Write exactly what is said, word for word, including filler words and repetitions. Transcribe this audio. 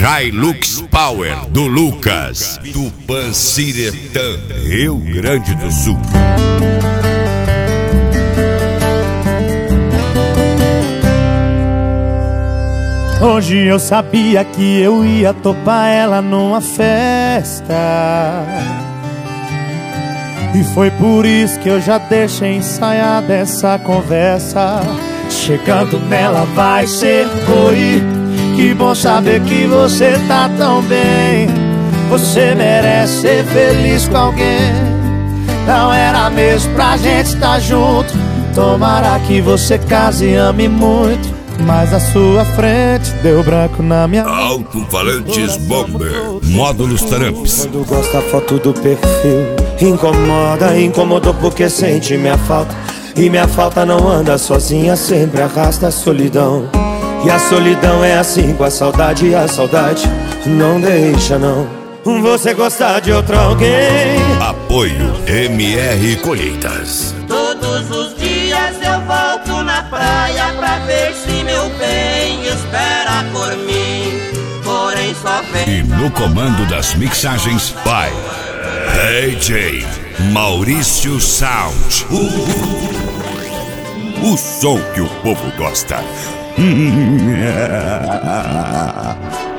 Hilux Power do Lucas, Tupanciretã, Rio Grande do Sul. Hoje eu sabia que eu ia topar ela numa festa, e foi por isso que eu já deixei ensaiada essa conversa. Chegando nela vai ser oi, que bom saber que você tá tão bem. Você merece ser feliz com alguém. Não era mesmo pra gente estar junto. Tomara que você case e ame muito, mas a sua frente deu branco na minha... Alto-falantes Bomber, módulos Taramps. Quando gosta a foto do perfil, incomoda, incomodou porque sente minha falta. E minha falta não anda sozinha, sempre arrasta a solidão. E a solidão é assim com a saudade, e a saudade não deixa não você gostar de outro alguém. Apoio M R Colheitas. Todos os dias eu volto na praia pra ver se meu bem espera por mim. Porém só vem. E no comando das mixagens, vai D J Maurício Sound. O som que o povo gosta.